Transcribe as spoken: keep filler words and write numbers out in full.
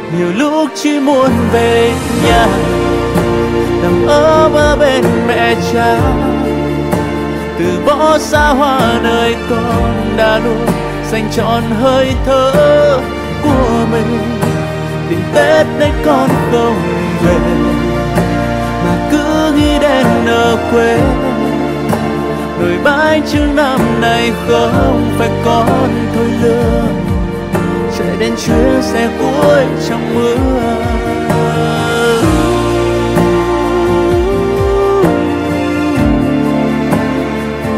Nhiều lúc chỉ muốn về nhà, nằm ấm ở bên mẹ cha, từ bỏ xa hoa nơi con đã luôn dành trọn hơi thở của mình. Đến Tết đấy con không về, mà cứ nghĩ đến ở quê. Nồi bánh chưng năm nay không phải con thôi lừa, chạy đến chuyến xe cuối trong mưa.